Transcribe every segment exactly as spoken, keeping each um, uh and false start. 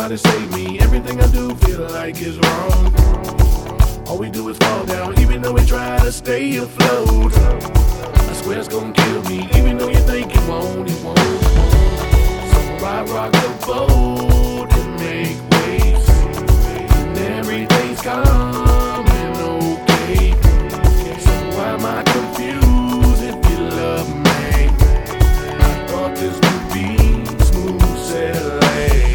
somebody save me. Everything I do feel like is wrong. All we do is fall down, even though we try to stay afloat. I swear it's gonna kill me, even though you think it won't, it won't. So I rock the boat and make waves, and everything's coming okay. So why am I confused if you love me? I thought this would be smooth sailing.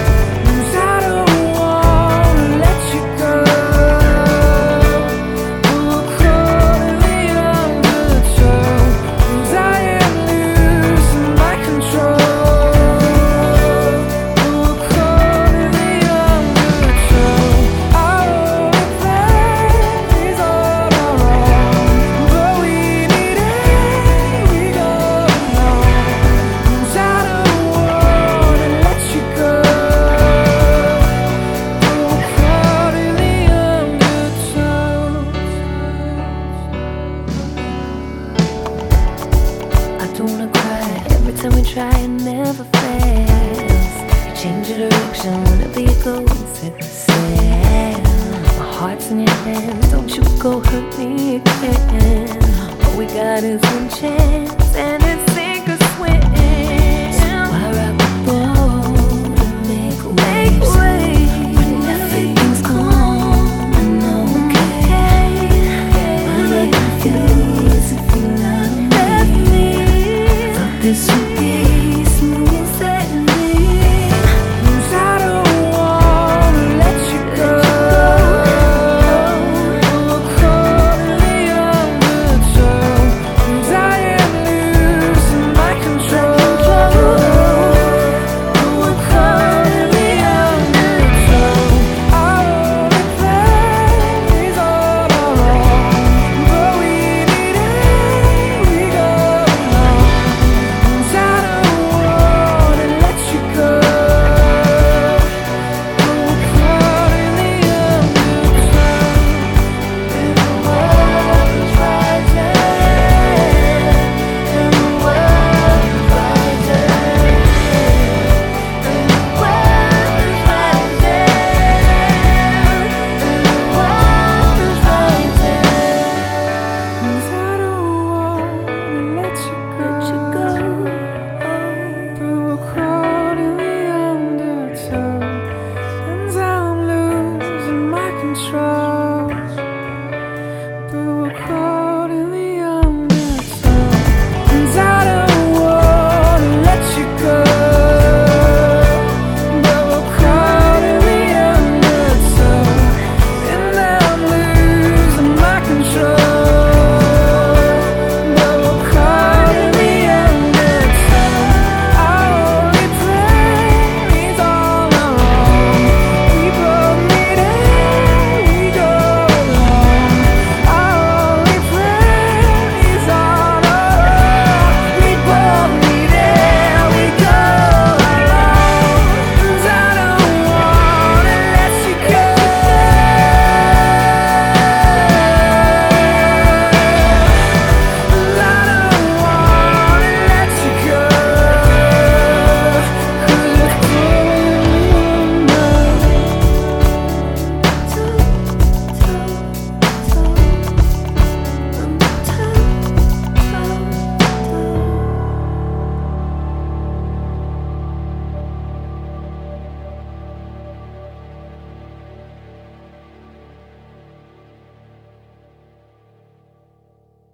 Don't wanna cry, every time we try it never fails. You change your direction whenever you go and set the sail. My heart's in your hands, don't you go hurt me again. All we got is one chance and it's